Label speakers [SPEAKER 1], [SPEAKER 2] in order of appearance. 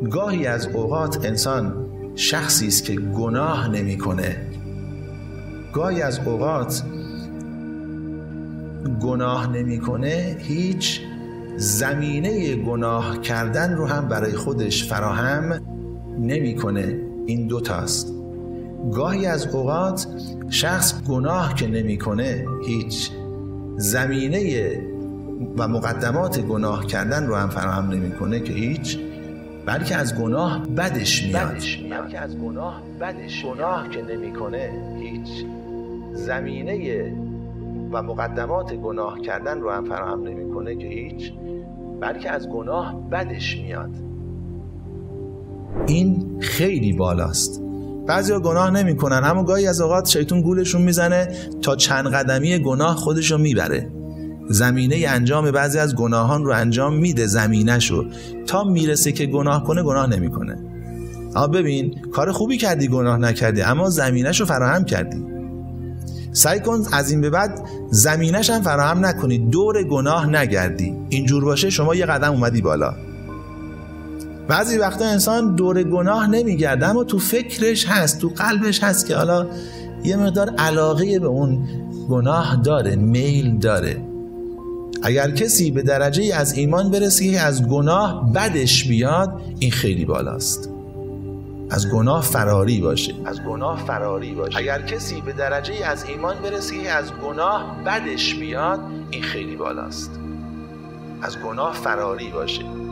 [SPEAKER 1] گاهی از اوقات انسان شخصی است که گناه نمی‌کنه. گاهی از اوقات گناه نمی‌کنه، هیچ زمینه گناه کردن رو هم برای خودش فراهم نمی‌کنه. این دوتاست. گاهی از اوقات شخص گناه که نمی‌کنه، هیچ زمینه و مقدمات گناه کردن رو هم فراهم نمی‌کنه که هیچ، بلکه از گناه بدش میاد. گناه که نمی‌کنه، هیچ زمینه و مقدمات گناه کردن رو هم فراهم نمی‌کنه که هیچ، بلکه از گناه بدش میاد. این خیلی بالاست. بعضیا گناه نمی‌کنن، اما گاهی از اوقات شیطان گولشون میزنه تا چند قدمی گناه خودشو میبره. زمینه انجام بعضی از گناهان رو انجام میده، زمینه‌شو، تا میرسه که گناه کنه، گناه نمی‌کنه. اما ببین، کار خوبی کردی، گناه نکردی، اما زمینه‌شو فراهم کردی. سعی کن از این به بعد زمینه‌ش هم فراهم نکنی، دور گناه نگردی. اینجور باشه شما یه قدم اومدی بالا. بعضی وقتا انسان دور گناه نمیگرده، اما تو فکرش هست، تو قلبش هست که حالا یه مقدار علاقه به اون گناه داره، میل داره. اگر کسی به درجه از ایمان برسه که از گناه بدش بیاد، این خیلی بالاست. از گناه فراری باشه. اگر کسی به درجه از ایمان برسه که از گناه بدش بیاد، این خیلی بالاست. از گناه فراری باشه.